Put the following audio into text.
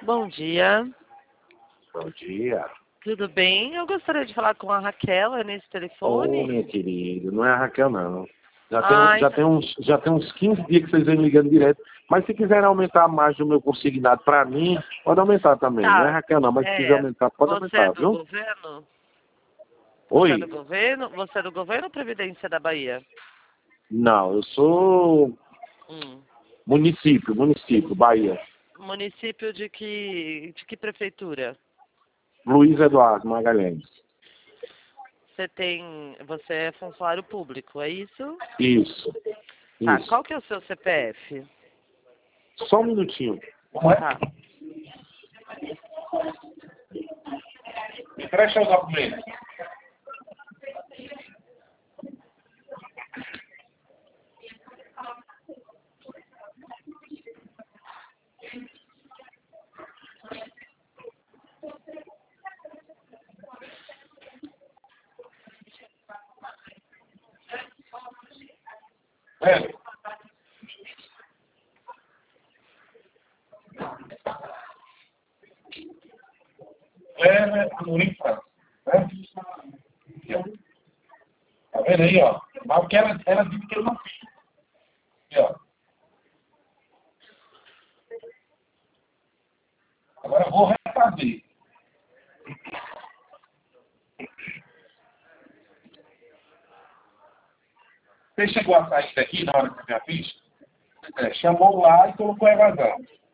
Bom dia, Bom dia. tudo bem? Eu gostaria de falar com a Raquel, é nesse Ô, telefone? minha querida, não é a Raquel, não. Já tem, Ai, já tem uns 15 dias que vocês vêm ligando direto. Mas se quiserem aumentar mais do meu consignado para mim, pode aumentar também. Não é a tá. Raquel, não, mas se quiser É, aumentar, pode você é aumentar, do viu? governo? Você é do Oi? governo? Você é do governo ou Previdência da Bahia? Não, eu sou Hum. município, Bahia. Município de que prefeitura? Luiz Eduardo Magalhães. Você é funcionário público, é isso? Isso, Tá, isso. qual que é o seu CPF? Só um minutinho. Tá. Me presta os documentos. É. Bonita. Né? Tá vendo aí, ó? Mas o que ela disse que eu não fiz. Aqui, ó. Agora eu vou refazer. Você chegou a sair daqui na hora que eu já fiz? Chamou lá e colocou evasão.